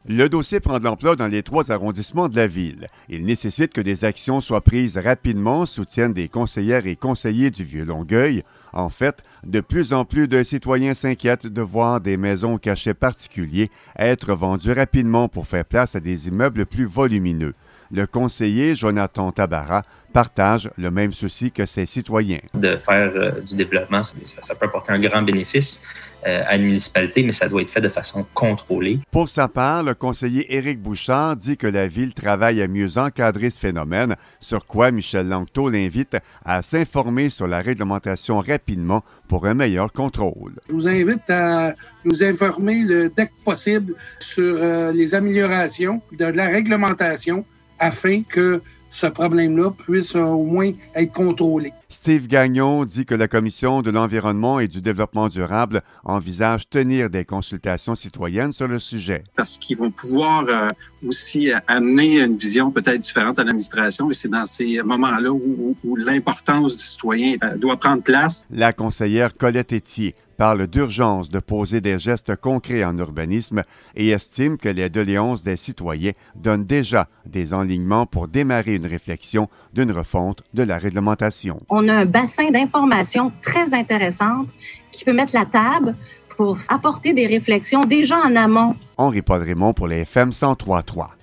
Le dossier prend de l'ampleur dans les 3 arrondissements de la ville. Il nécessite que des actions soient prises rapidement, soutiennent des conseillères et conseillers du Vieux-Longueuil. En fait, de plus en plus de citoyens s'inquiètent de voir des maisons au cachet particulier être vendues rapidement pour faire place à des immeubles plus volumineux. Le conseiller Jonathan Tabarra partage le même souci que ses citoyens. De faire du développement, ça peut apporter un grand bénéfice à une municipalité, mais ça doit être fait de façon contrôlée. Pour sa part, le conseiller Éric Bouchard dit que la Ville travaille à mieux encadrer ce phénomène, sur quoi Michel Langteau l'invite à s'informer sur la réglementation rapidement pour un meilleur contrôle. Je vous invite à nous informer dès que possible sur les améliorations de la réglementation afin que ce problème-là puisse au moins être contrôlé. Steve Gagnon dit que la Commission de l'environnement et du développement durable envisage tenir des consultations citoyennes sur le sujet. Parce qu'ils vont pouvoir aussi amener une vision peut-être différente à l'administration et c'est dans ces moments-là où l'importance du citoyen doit prendre place. La conseillère Colette Etier parle d'urgence de poser des gestes concrets en urbanisme et estime que les doléances des citoyens donnent déjà des enlignements pour démarrer une réflexion d'une refonte de la réglementation. On a un bassin d'informations très intéressantes qui peut mettre la table pour apporter des réflexions déjà en amont. Henri Paul Raymond pour les FM 103.3.